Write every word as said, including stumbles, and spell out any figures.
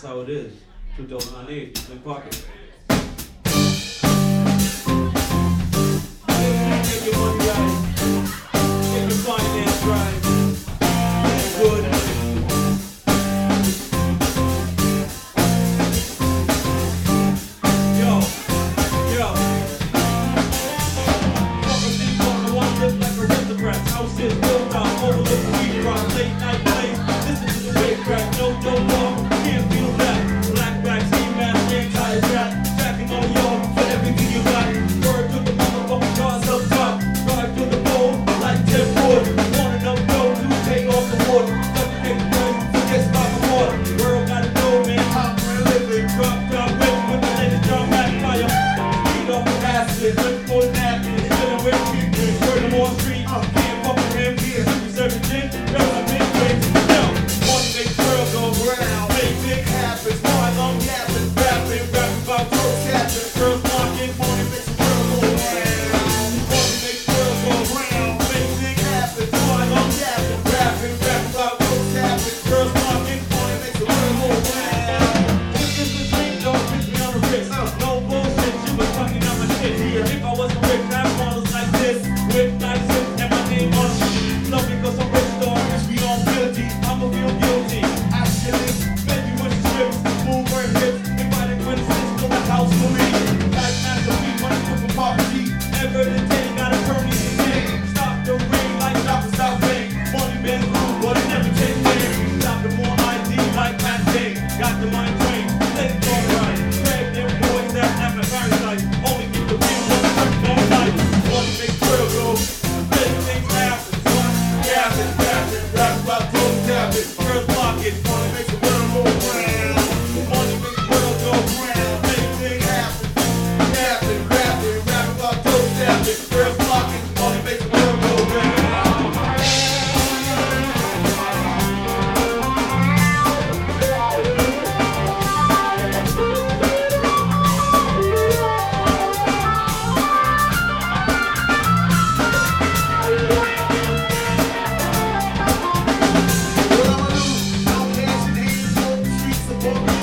That's how it is. two thousand eight, it's in pocket. Get your money right. Get your finance right. Good. Yo, yo. Fucking these fucking one live like a aristocrat. Houses built out, overlook the weed rock, late night plays. Listen to the wave crack, no, no, no. Can't feel that. Black back, ski mask, gang tie trap. Jacking on y'all for everything you got. Word to the motherfucking cars up top. Drive to the pole like Tim Wood. Want enough dough to take off the wood. Suffocate the place, forget stop the water. World gotta know, man, how we're living. Drop top whip with the latest drum back fire. Beat off the acid, whip for napkins. Chillin' with people, word them on street. Can't fuck with him, here. Serving gin, girl, I'm in crazy. Yo, money makes world go round. Make big happen, while I'm yapping. Rapping, rapping about close captain. Girls walking, money makes the world go round. Money makes world go round. Make big happen, while I'm yapping. Rapping, rapping about close captain. Girls walking, money makes the world go round. This is the dream, don't pitch me on the wrist. No bullshit, you was talking on my shit here. If I wasn't rich, I'd models like this. With nice and my name on it. Love because I'm rich, dog, bitch, we all guilty. I'ma feel guilty. Actually, bend you with the strips, move her hips, invited witnesses to the house for me. Like masterpiece, when I cook for poverty. Ever the day, gotta turn me to sing. Stop the rain like stop and stop rain. Money been through, but it never changed things. Stop the more I D like Pat Day. Got the mind train, let it go right. Grab them boys that have a parasite. Only get the real ones working all night. Money makes real go. Big things happen. Gapping, gapping, rap about close tapping. Girls blocking, money makes the world go round. Money makes the world go round. Big thing happen. Gapping, rapping, rap about close tapping. Girls blocking, money makes the world go round. What I'ma do? No cash in hand, on the streets of Brooklyn.